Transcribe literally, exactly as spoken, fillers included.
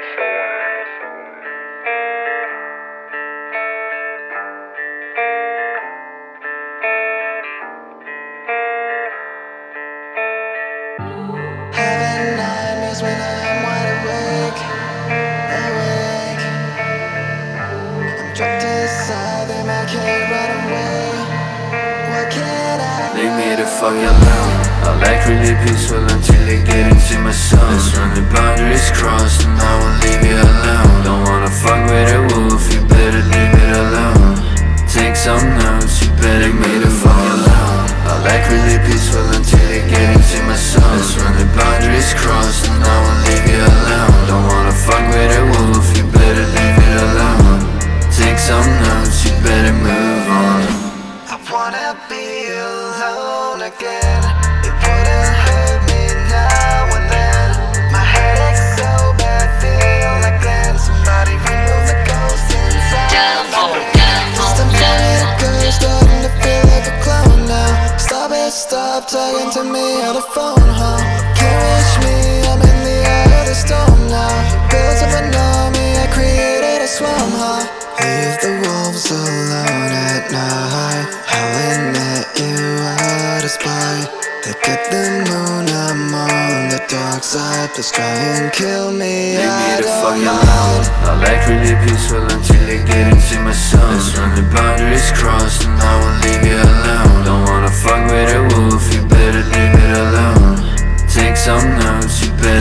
Having nightmares when I'm wide awake, awake. I'm trapped inside them, I can't run away. What can I do? Leave me the fuck alone. I like really peaceful until they get into my zone. That's when the boundaries crossed and I won't leave you alone. Don't wanna fuck with a wolf, you better leave it alone. Take some notes, you better leave me the fuck alone. I like really peaceful until they get into my zone. That's when the boundaries crossed and I won't leave you alone. Don't wanna fuck with a wolf, you better leave it alone. Take some notes, you better move on. I wanna be alone again. It wouldn't hurt me now and then. My head aches so bad, feel like then somebody remove the ghost inside me. Just I'm feeling a girl, starting to feel like a clown now. Stop it, stop talking to me on the phone, huh? Can't reach me, I'm in the eye of the storm now. Built up an army, I created a swarm, huh? Leave the wolves alone at night, howling at you out of spite. Look at the moon, I'm on the dark side. Please try and kill me, Leave me I the fuck don't alone. mind. I like really peaceful until they get into my zone. That's when the boundaries crossed and I won't leave you alone. Don't wanna fuck with a wolf, you better leave it alone. Take some notes, you better